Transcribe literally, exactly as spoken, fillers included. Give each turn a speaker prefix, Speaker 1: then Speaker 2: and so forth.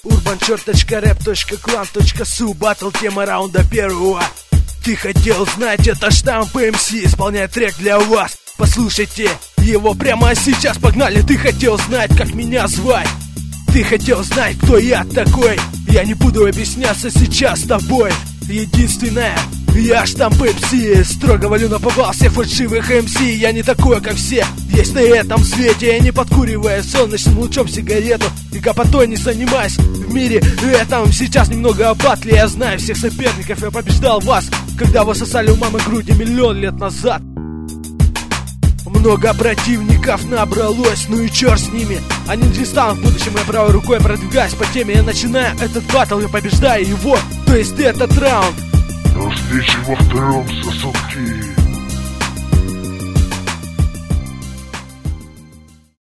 Speaker 1: урбан точка рэп точка клан точка су. Батл тема раунда первого. Ты хотел знать, это штамп эм си исполняет трек для вас. Послушайте его прямо сейчас, погнали. Ты хотел знать, как меня звать. Ты хотел знать, кто я такой. Я не буду объясняться сейчас с тобой. Единственное, я штамп эм си. Строго валю на повал всех фальшивых эм си. Я не такой, как все, есть на этом свете. Я не подкуривая солнечным лучом сигарету и гопотой не занимаюсь в мире этом. Сейчас немного о батле. Я знаю всех соперников, я побеждал вас, когда вы сосали у мамы груди миллион лет назад. Много противников набралось, ну и черт с ними. Они не станут в будущем, я правой рукой продвигаюсь по теме. Я начинаю этот батл, я побеждаю его, то есть этот раунд.
Speaker 2: До встречи во втором, сосунки.